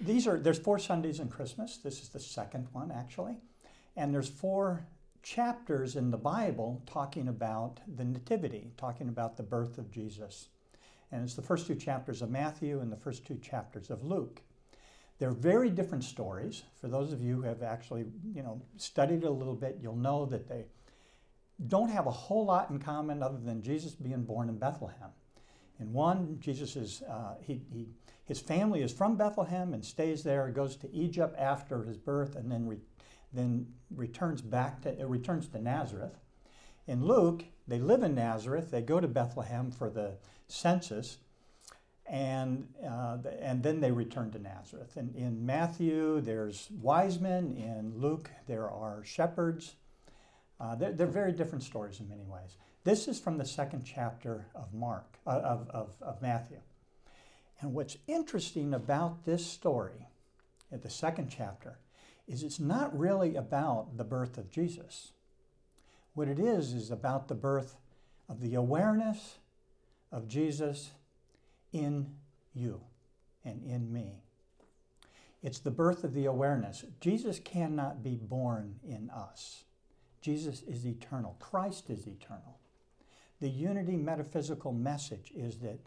there's 4 Sundays in Christmas. This is the second one, actually. And there's 4 chapters in the Bible talking about the Nativity, talking about the birth of Jesus. And it's the first 2 chapters of Matthew and the first 2 chapters of Luke. They're very different stories. For those of you who have actually, studied it a little bit, you'll know that they don't have a whole lot in common other than Jesus being born in Bethlehem. In one, Jesus is his family is from Bethlehem and stays there, goes to Egypt after his birth, and then returns to Nazareth. In Luke, they live in Nazareth. They go to Bethlehem for the census, and then they return to Nazareth. And in Matthew, there's wise men. In Luke, there are shepherds. They're very different stories in many ways. This is from the 2nd chapter of Matthew. And what's interesting about this story, at the 2nd chapter, is it's not really about the birth of Jesus. What it is about the birth of the awareness of Jesus in you and in me. It's the birth of the awareness. Jesus cannot be born in us. Jesus is eternal. Christ is eternal. The unity metaphysical message is that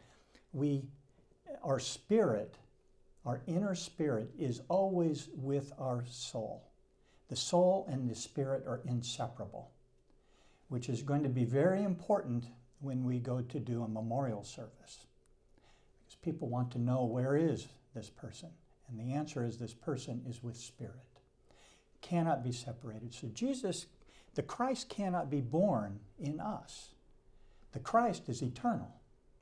our spirit, our inner spirit, is always with our soul. The soul and the spirit are inseparable, which is going to be very important when we go to do a memorial service. Because people want to know, where is this person? And the answer is, this person is with spirit. Cannot be separated. So the Christ cannot be born in us. The Christ is eternal.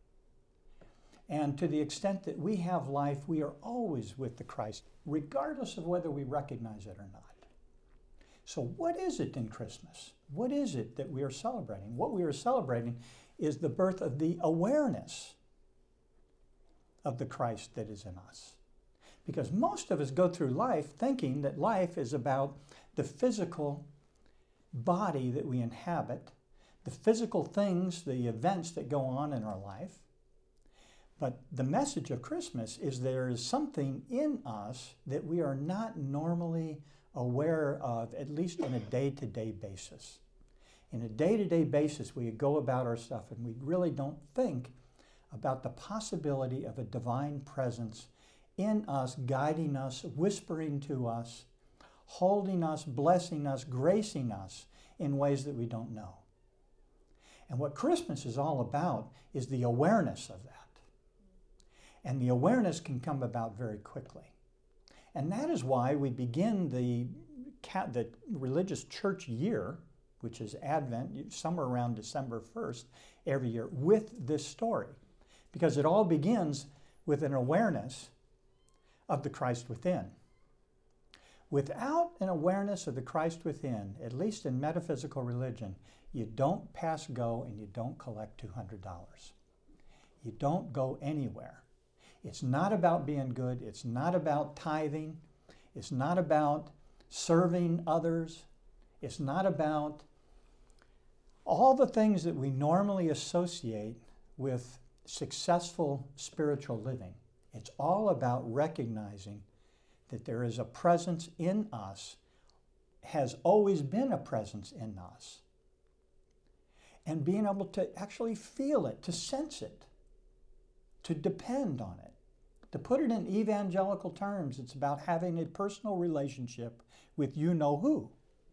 And to the extent that we have life, we are always with the Christ, regardless of whether we recognize it or not. So what is it in Christmas? What is it that we are celebrating? What we are celebrating is the birth of the awareness of the Christ that is in us. Because most of us go through life thinking that life is about the physical body that we inhabit, the physical things, the events that go on in our life. But the message of Christmas is there is something in us that we are not normally aware of, at least on a day-to-day basis. In a day-to-day basis, we go about our stuff and we really don't think about the possibility of a divine presence in us, guiding us, whispering to us, holding us, blessing us, gracing us in ways that we don't know. And what Christmas is all about is the awareness of that. And the awareness can come about very quickly. And that is why we begin the religious church year, which is Advent, somewhere around December 1st every year, with this story. Because it all begins with an awareness of the Christ within. Without an awareness of the Christ within, at least in metaphysical religion, you don't pass go and you don't collect $200. You don't go anywhere. It's not about being good. It's not about tithing. It's not about serving others. It's not about all the things that we normally associate with successful spiritual living. It's all about recognizing that there is a presence in us, has always been a presence in us, and being able to actually feel it, to sense it, to depend on it. To put it in evangelical terms, it's about having a personal relationship with you-know-who.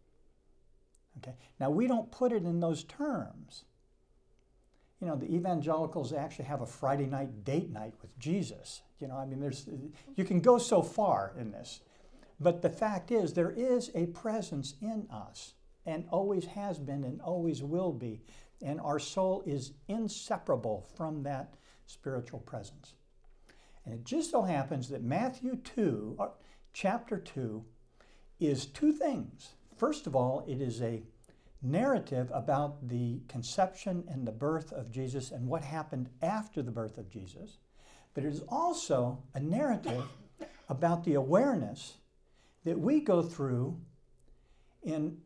Okay? Now, we don't put it in those terms. You know, the evangelicals actually have a Friday night date night with Jesus. You can go so far in this. But the fact is, there is a presence in us, and always has been and always will be. And our soul is inseparable from that spiritual presence. And it just so happens that Matthew 2, chapter 2, is 2 things. First of all, it is a narrative about the conception and the birth of Jesus and what happened after the birth of Jesus. But it is also a narrative about the awareness that we go through in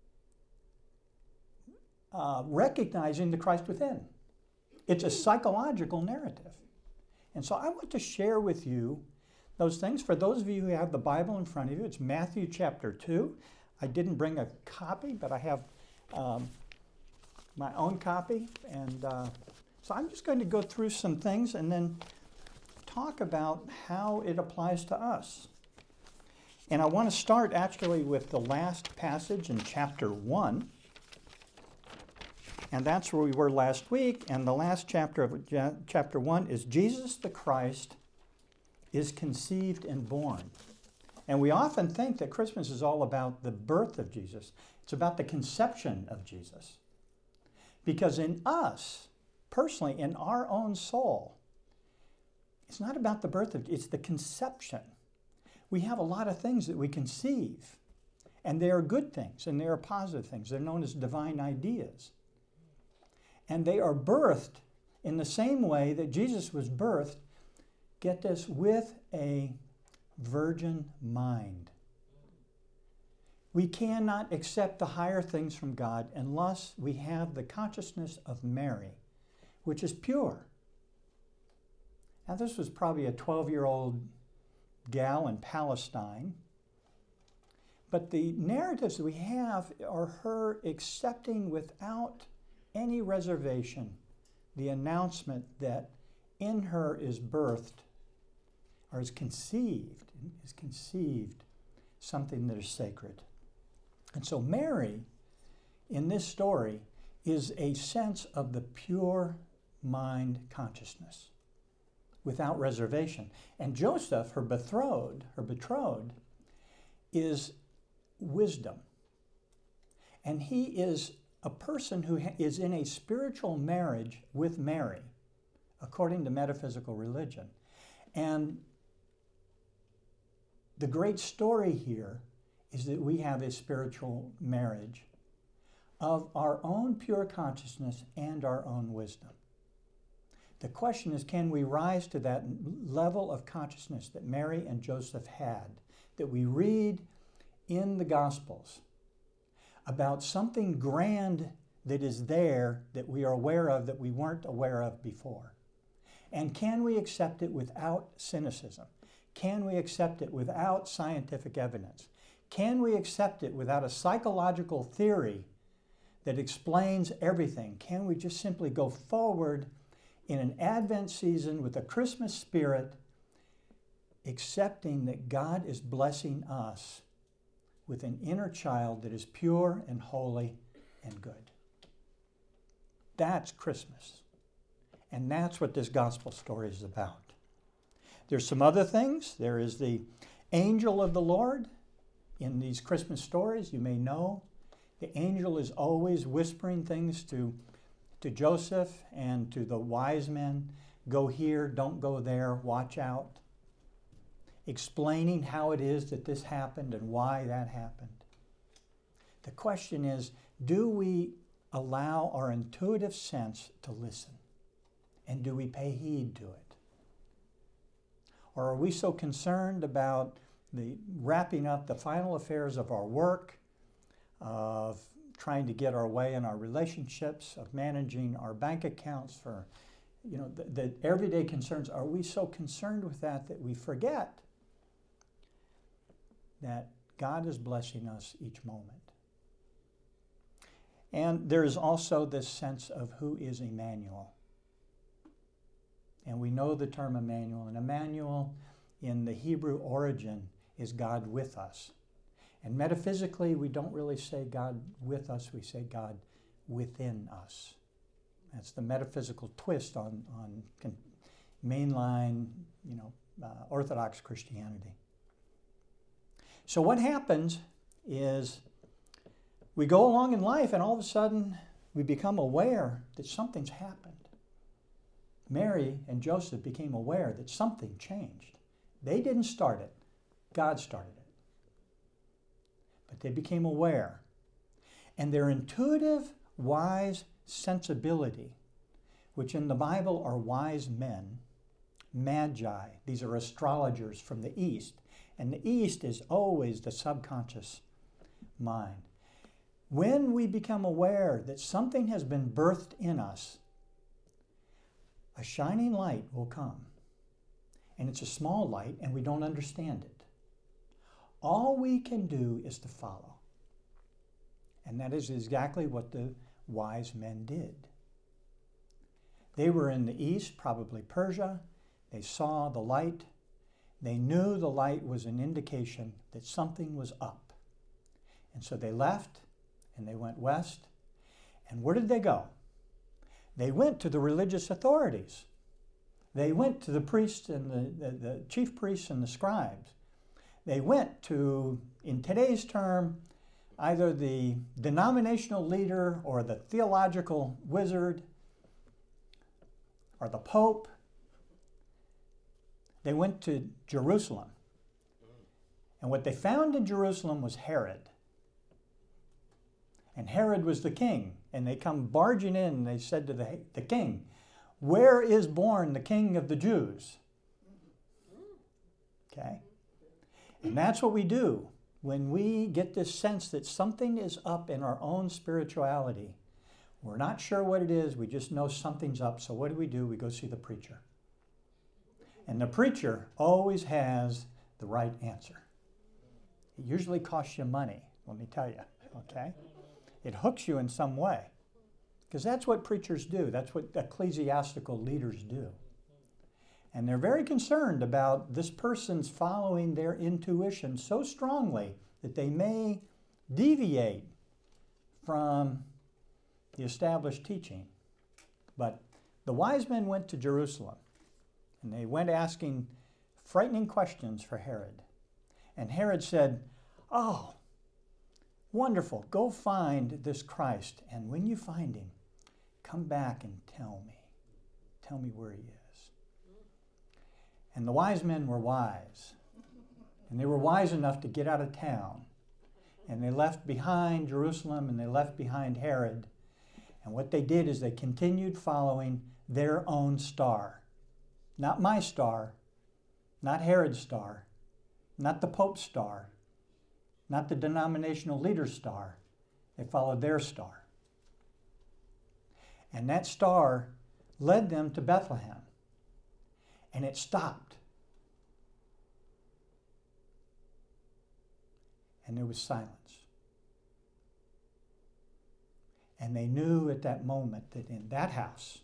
recognizing the Christ within. It's a psychological narrative. And so I want to share with you those things. For those of you who have the Bible in front of you, it's Matthew chapter 2. I didn't bring a copy, but I have my own copy. And so I'm just going to go through some things and then talk about how it applies to us. And I want to start actually with the last passage in chapter 1. And that's where we were last week. And the last chapter of chapter 1 is Jesus the Christ is conceived and born. And we often think that Christmas is all about the birth of Jesus. It's about the conception of Jesus. Because in us, personally, in our own soul, it's not about the birth of, it's the conception. We have a lot of things that we conceive, and they are good things, and they are positive things. They're known as divine ideas. And they are birthed in the same way that Jesus was birthed, get this, with a virgin mind. We cannot accept the higher things from God unless we have the consciousness of Mary, which is pure. Now, this was probably a 12-year-old gal in Palestine, but the narratives that we have are her accepting without any reservation the announcement that in her is birthed, or is conceived something that is sacred. And so Mary, in this story, is a sense of the pure mind consciousness, without reservation. And Joseph, her betrothed, is wisdom. And he is a person who is in a spiritual marriage with Mary, according to metaphysical religion. And the great story here is that we have a spiritual marriage of our own pure consciousness and our own wisdom. The question is, can we rise to that level of consciousness that Mary and Joseph had, that we read in the Gospels about something grand that is there that we are aware of that we weren't aware of before? And can we accept it without cynicism? Can we accept it without scientific evidence? Can we accept it without a psychological theory that explains everything? Can we just simply go forward in an Advent season with a Christmas spirit, accepting that God is blessing us with an inner child that is pure and holy and good? That's Christmas. And that's what this gospel story is about. There's some other things. There is the angel of the Lord in these Christmas stories. You may know the angel is always whispering things to Joseph and to the wise men. Go here, don't go there, watch out. Explaining how it is that this happened and why that happened. The question is, do we allow our intuitive sense to listen? And do we pay heed to it? Or are we so concerned about the wrapping up the final affairs of our work, of trying to get our way in our relationships, of managing our bank accounts, for the everyday concerns? Are we so concerned with that we forget that God is blessing us each moment? And there is also this sense of who is Emmanuel. And we know the term Emmanuel. And Emmanuel, in the Hebrew origin, is God with us. And metaphysically, we don't really say God with us, we say God within us. That's the metaphysical twist on mainline, Orthodox Christianity. So what happens is we go along in life and all of a sudden we become aware that something's happened. Mary and Joseph became aware that something changed. They didn't start it. God started it. But they became aware. And their intuitive, wise sensibility, which in the Bible are wise men, magi, these are astrologers from the East, and the East is always the subconscious mind. When we become aware that something has been birthed in us, a shining light will come. and it's a small light, and we don't understand it. All we can do is to follow. And that is exactly what the wise men did. They were in the east, probably Persia. They saw the light. They knew the light was an indication that something was up. And so they left, and they went west. And where did they go? They went to the religious authorities. They went to the priests and the chief priests and the scribes. They went to, in today's term, either the denominational leader or the theological wizard or the Pope. They went to Jerusalem. And what they found in Jerusalem was Herod. And Herod was the king. And they come barging in and they said to the king, "Where is born the King of the Jews?" Okay? And that's what we do when we get this sense that something is up in our own spirituality. We're not sure what it is, we just know something's up. So what do? We go see the preacher. And the preacher always has the right answer. It usually costs you money, let me tell you, okay? It hooks you in some way. Because that's what preachers do. That's what ecclesiastical leaders do. And they're very concerned about this person's following their intuition so strongly that they may deviate from the established teaching. But the wise men went to Jerusalem, and they went asking frightening questions for Herod. And Herod said, "Oh, wonderful, go find this Christ, and when you find him, come back and tell me. Tell me where he is." And the wise men were wise. And they were wise enough to get out of town. And they left behind Jerusalem and they left behind Herod. And what they did is they continued following their own star. Not my star, not Herod's star, not the Pope's star, not the denominational leader's star. They followed their star. And that star led them to Bethlehem. And it stopped. And there was silence. And they knew at that moment that in that house,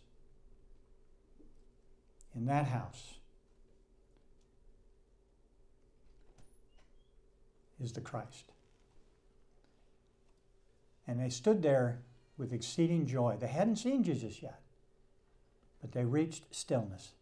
is the Christ. And they stood there with exceeding joy. They hadn't seen Jesus yet, but they reached stillness.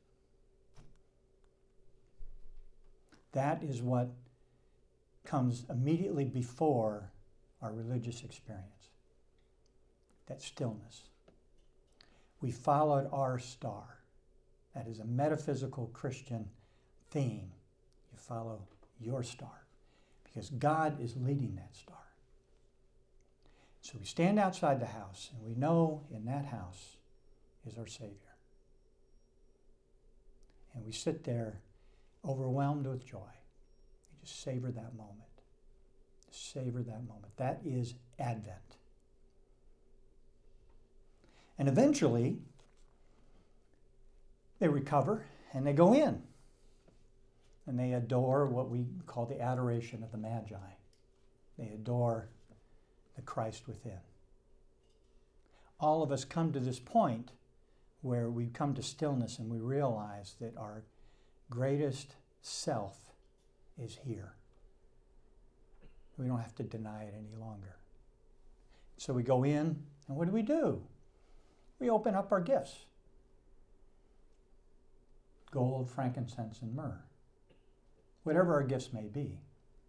That is what comes immediately before our religious experience. That stillness. We followed our star. That is a metaphysical Christian theme. You follow your star because God is leading that star. So we stand outside the house and we know in that house is our Savior. And we sit there overwhelmed with joy. We just savor that moment. Savor that moment. That is Advent. And eventually, they recover and they go in. And they adore what we call the adoration of the Magi. They adore the Christ within. All of us come to this point where we come to stillness and we realize that our greatest self is here. We don't have to deny it any longer. So we go in, and what do? We open up our gifts. Gold, frankincense, and myrrh. Whatever our gifts may be.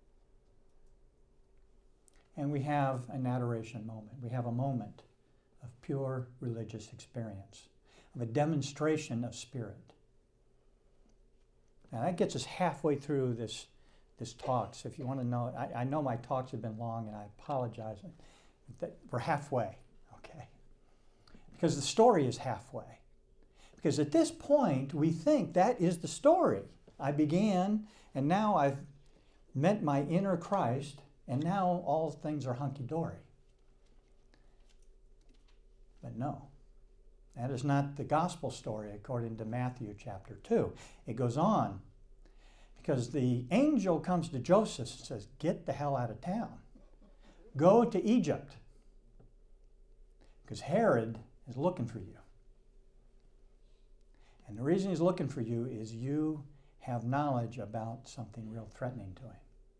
And we have an adoration moment. We have a moment of pure religious experience, of a demonstration of spirit. Now that gets us halfway through this talk. So if you want to know, I know my talks have been long and I apologize. We're halfway, okay? Because the story is halfway. Because at this point, we think that is the story. I began, and now I've met my inner Christ, and now all things are hunky-dory. But no, that is not the gospel story according to Matthew chapter 2. It goes on Because the angel comes to Joseph and says, get the hell out of town. Go to Egypt. Because Herod is looking for you. And the reason he's looking for you is you have knowledge about something real threatening to him.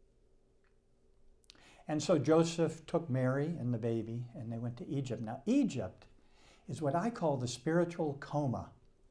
And so Joseph took Mary and the baby, and they went to Egypt. Now, Egypt is what I call the spiritual coma.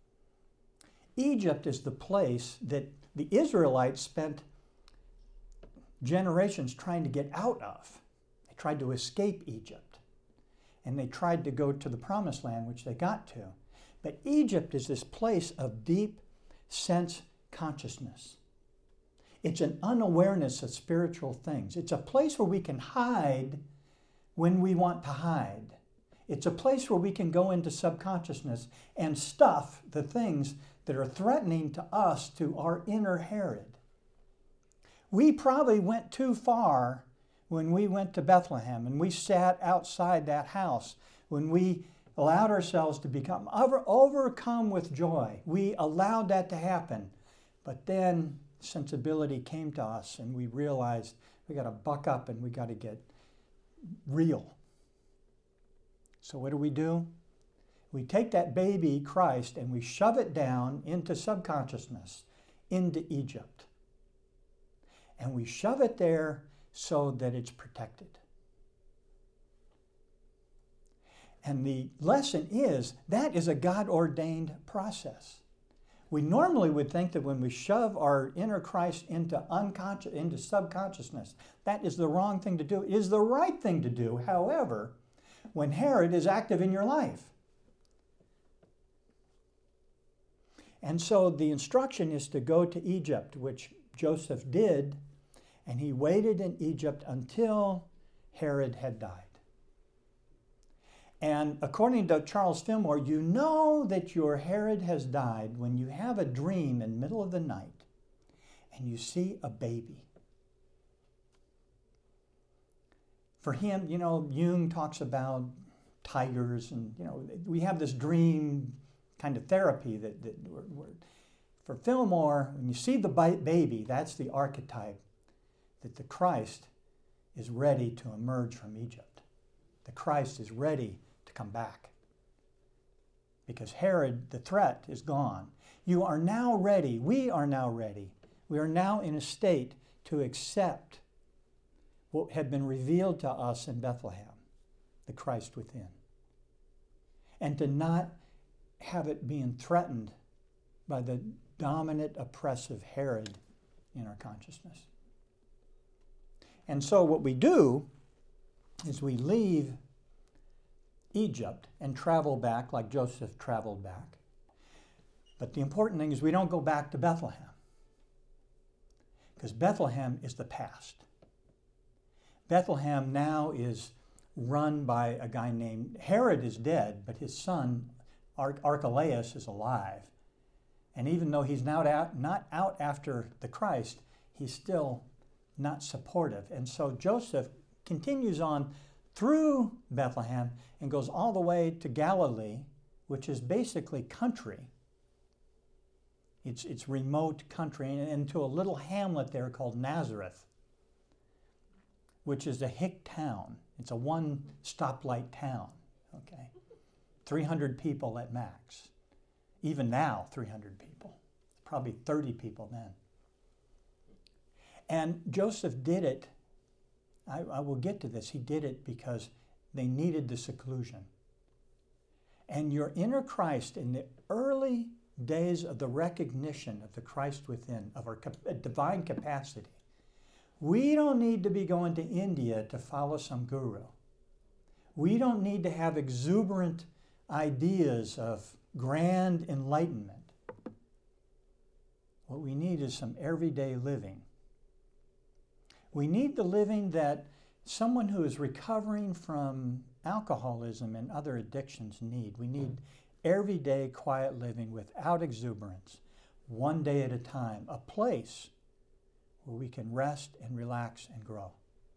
Egypt is the place that the Israelites spent generations trying to get out of. They tried to escape Egypt, and they tried to go to the Promised Land, which they got to. But Egypt is this place of deep sense consciousness. It's an unawareness of spiritual things. It's a place where we can hide when we want to hide. It's a place where we can go into subconsciousness and stuff the things that are threatening to us, to our inner Herod. We probably went too far when we went to Bethlehem and we sat outside that house, when we allowed ourselves to become overcome with joy. We allowed that to happen. But then sensibility came to us and we realized we got to buck up and we got to get real. So what do? We take that baby Christ and we shove it down into subconsciousness, into Egypt. And we shove it there so that it's protected. And the lesson is that is a God-ordained process. We normally would think that when we shove our inner Christ into subconsciousness, that is the wrong thing to do. It is the right thing to do, however, when Herod is active in your life. And so the instruction is to go to Egypt, which Joseph did, and he waited in Egypt until Herod had died. And according to Charles Fillmore, you know that your Herod has died when you have a dream in the middle of the night and you see a baby. For him, Jung talks about tigers and, we have this dream kind of therapy that for Fillmore, when you see the baby, that's the archetype that the Christ is ready to emerge from Egypt. The Christ is ready to come back. Because Herod, the threat, is gone. You are now ready. We are now ready. We are now in a state to accept what had been revealed to us in Bethlehem, the Christ within. And to not have it being threatened by the dominant, oppressive Herod in our consciousness. And so what we do is we leave Egypt and travel back like Joseph traveled back. But the important thing is we don't go back to Bethlehem, because Bethlehem is the past. Bethlehem now is run by a guy named, Herod is dead, but his son Archelaus is alive. And even though he's not out after the Christ, he's still not supportive. And so Joseph continues on through Bethlehem and goes all the way to Galilee, which is basically country. It's remote country, and to a little hamlet there called Nazareth, which is a hick town. It's a one stoplight town, okay? 300 people at max. Even now, 300 people. Probably 30 people then. And Joseph did it, I will get to this, he did it because they needed the seclusion. And your inner Christ, in the early days of the recognition of the Christ within, of our divine capacity, we don't need to be going to India to follow some guru. We don't need to have exuberant ideas of grand enlightenment. What we need is some everyday living. We need the living that someone who is recovering from alcoholism and other addictions need. We need everyday quiet living without exuberance, one day at a time, a place where we can rest and relax and grow.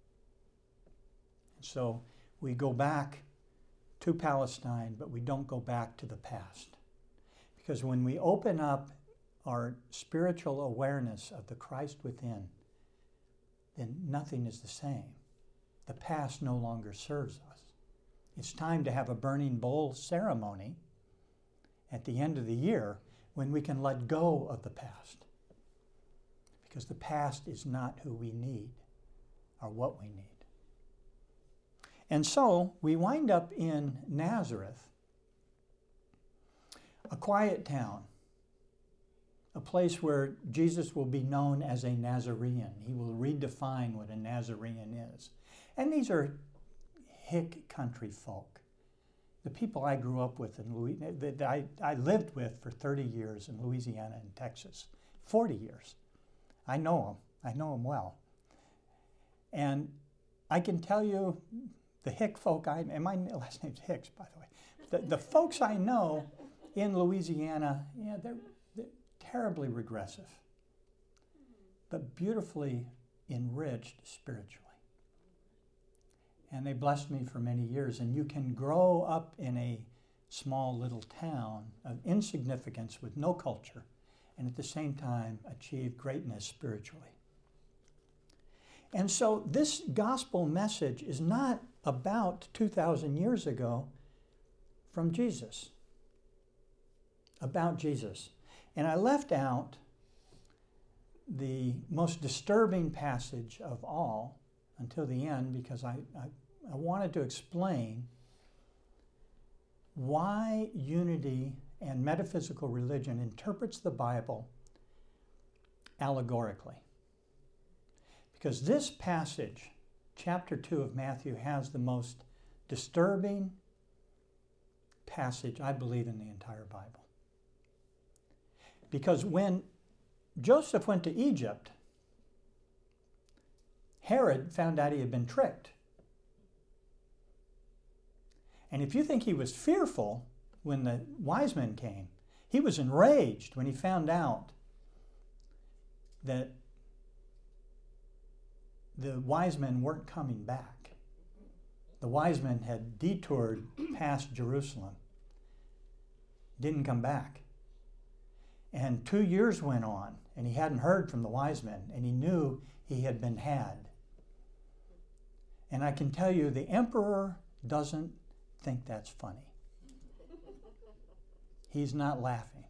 So we go back to Palestine, but we don't go back to the past. Because when we open up our spiritual awareness of the Christ within, then nothing is the same. The past no longer serves us. It's time to have a burning bowl ceremony at the end of the year when we can let go of the past. Because the past is not who we need or what we need. And so we wind up in Nazareth, a quiet town, a place where Jesus will be known as a Nazarene. He will redefine what a Nazarene is. And these are hick country folk. The people I grew up with in Louisiana, that I lived with for 30 years in Louisiana and Texas, 40 years. I know them well. And I can tell you the hick folk, and my last name's Hicks, by the way. The folks I know in Louisiana, yeah, they're terribly regressive, but beautifully enriched spiritually. And they blessed me for many years. And you can grow up in a small little town of insignificance with no culture, and at the same time achieve greatness spiritually. And so this gospel message is not about 2,000 years ago from Jesus, about Jesus. And I left out the most disturbing passage of all until the end because I wanted to explain why unity and metaphysical religion interprets the Bible allegorically. Because this passage, chapter 2 of Matthew, has the most disturbing passage, I believe, in the entire Bible. Because when Joseph went to Egypt, Herod found out he had been tricked. And if you think he was fearful when the wise men came, he was enraged when he found out that the wise men weren't coming back. The wise men had detoured past Jerusalem, didn't come back. And 2 years went on, and he hadn't heard from the wise men, and he knew he had been had. And I can tell you, the emperor doesn't think that's funny. He's not laughing.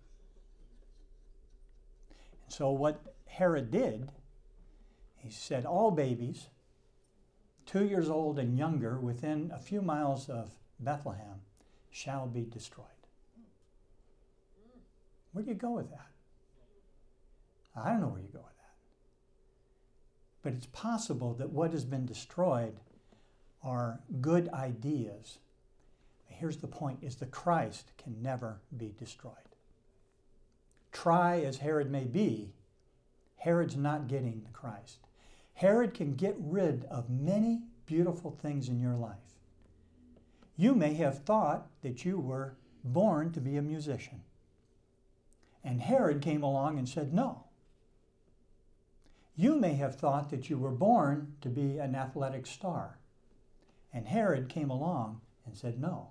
And so what Herod did, he said, all babies 2 years old and younger within a few miles of Bethlehem shall be destroyed. Where do you go with that? I don't know where you go with that. But it's possible that what has been destroyed are good ideas. Here's the point, is the Christ can never be destroyed. Try as Herod may be, Herod's not getting the Christ. Herod can get rid of many beautiful things in your life. You may have thought that you were born to be a musician. And Herod came along and said no. You may have thought that you were born to be an athletic star. And Herod came along and said no.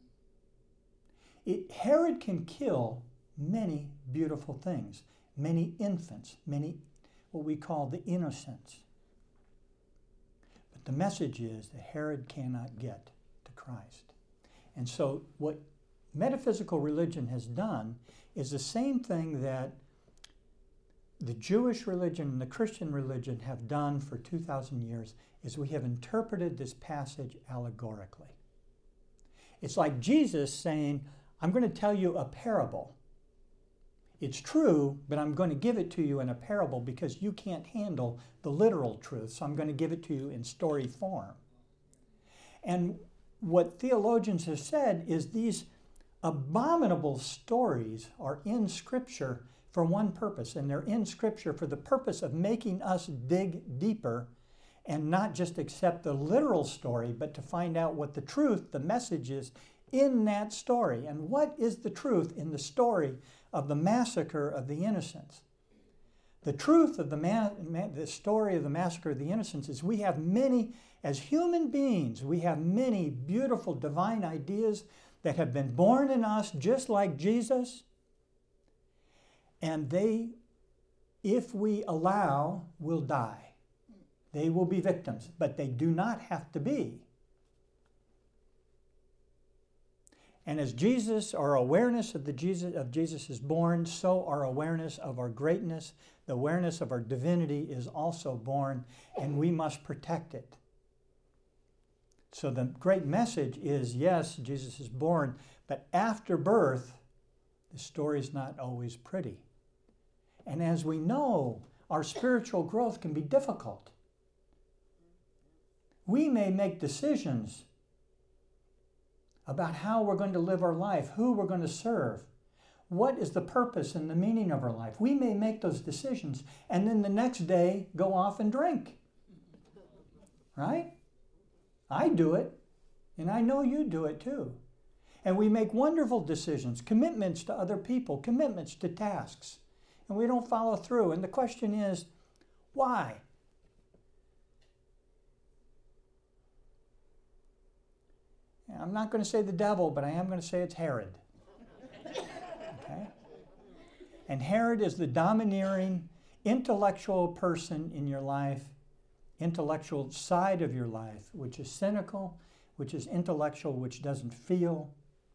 Herod can kill many beautiful things, many infants, many what we call the innocents. But the message is that Herod cannot get to Christ. And so what metaphysical religion has done is the same thing that the Jewish religion and the Christian religion have done for 2,000 years, is we have interpreted this passage allegorically. It's like Jesus saying, I'm going to tell you a parable. It's true, but I'm going to give it to you in a parable because you can't handle the literal truth, so I'm going to give it to you in story form. And what theologians have said is these abominable stories are in Scripture for one purpose, and they're in Scripture for the purpose of making us dig deeper and not just accept the literal story, but to find out what the truth, the message is in that story. And what is the truth in the story of the massacre of the innocents? The truth of the story of the massacre of the innocents is we have many, as human beings, we have many beautiful divine ideas that have been born in us just like Jesus. And they, if we allow, will die. They will be victims, but they do not have to be. And as Jesus, our awareness of Jesus is born, so our awareness of our greatness, the awareness of our divinity is also born, and we must protect it. So the great message is, yes, Jesus is born, but after birth, the story is not always pretty. And as we know, our spiritual growth can be difficult. We may make decisions about how we're going to live our life, who we're going to serve, what is the purpose and the meaning of our life. We may make those decisions and then the next day go off and drink. Right? I do it, and I know you do it too. And we make wonderful decisions, commitments to other people, commitments to tasks, and we don't follow through. And the question is, why? I'm not going to say the devil, but I am going to say it's Herod. Okay? And Herod is the domineering, intellectual person in your life, intellectual side of your life, which is cynical, which is intellectual, which doesn't feel.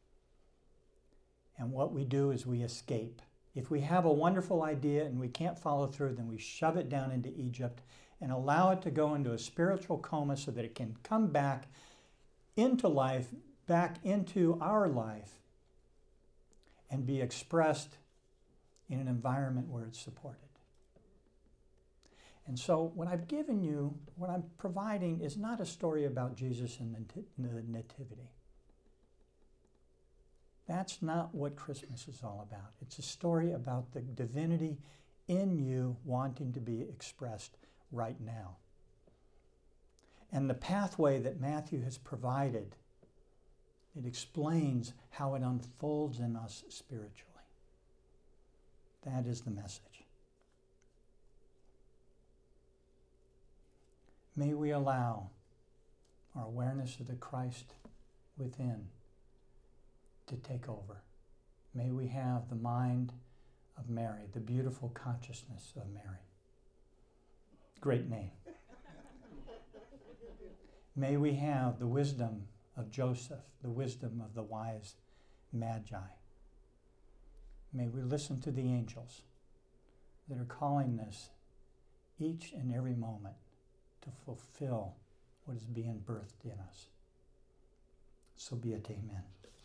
And what we do is we escape. If we have a wonderful idea and we can't follow through, then we shove it down into Egypt and allow it to go into a spiritual coma so that it can come back into life, back into our life, and be expressed in an environment where it's supported. And so what I've given you, what I'm providing, is not a story about Jesus and the Nativity. That's not what Christmas is all about. It's a story about the divinity in you wanting to be expressed right now. And the pathway that Matthew has provided, it explains how it unfolds in us spiritually. That is the message. May we allow our awareness of the Christ within to take over. May we have the mind of Mary, the beautiful consciousness of Mary. Great name. May we have the wisdom of Joseph, the wisdom of the wise Magi. May we listen to the angels that are calling us each and every moment to fulfill what is being birthed in us. So be it, amen.